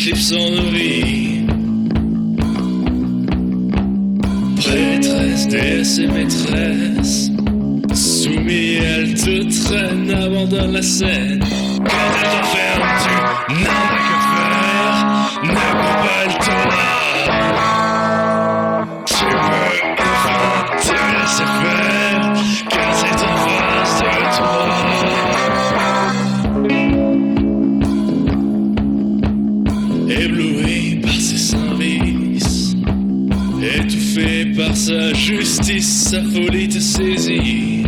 éclipse en nourrit. Prêtresse, déesse et maîtresse, soumis, elle te traîne, abandonne la scène. Quand elle t'enferme, tu n'en as que faire, ne coupe pas le Torah. Tu peux enfin te laisser faire, car c'est en face de toi. Ébloui par ses services, étouffé par sa justice, sa folie te saisit.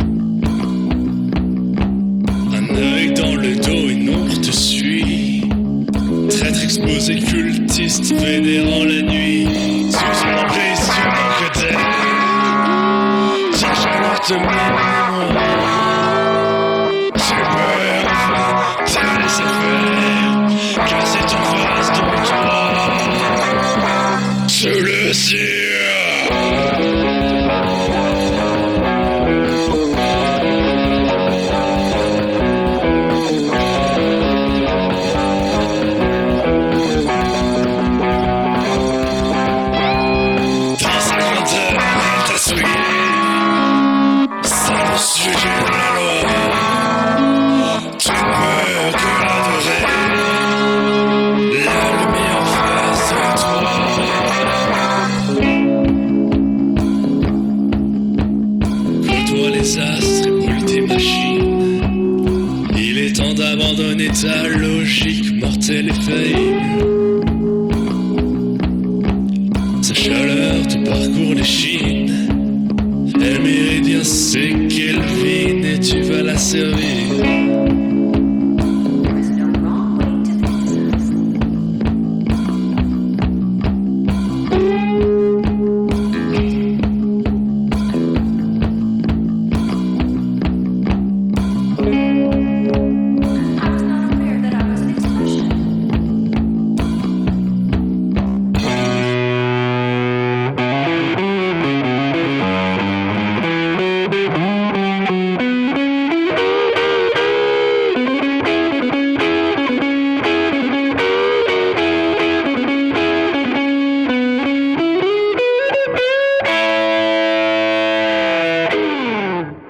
Un œil dans le dos, une ombre te suit. Traître exposé, cultiste, vénérant la nuit. Sous une emprise, tu manques d'air. Cherche alors te mémoire. Tu peux enfin te laisser faire, car c'est en face de toi. Je le sais. Sujet de la loi, tu ne peux que l'adorer, la lumière en face de toi. Côtoie les astres et brûle tes machines. Il est temps d'abandonner ta logique mortelle et faillible. Sa chaleur te parcourt les chines. Elle méridien, c'est Kelvin et tu vas la servir.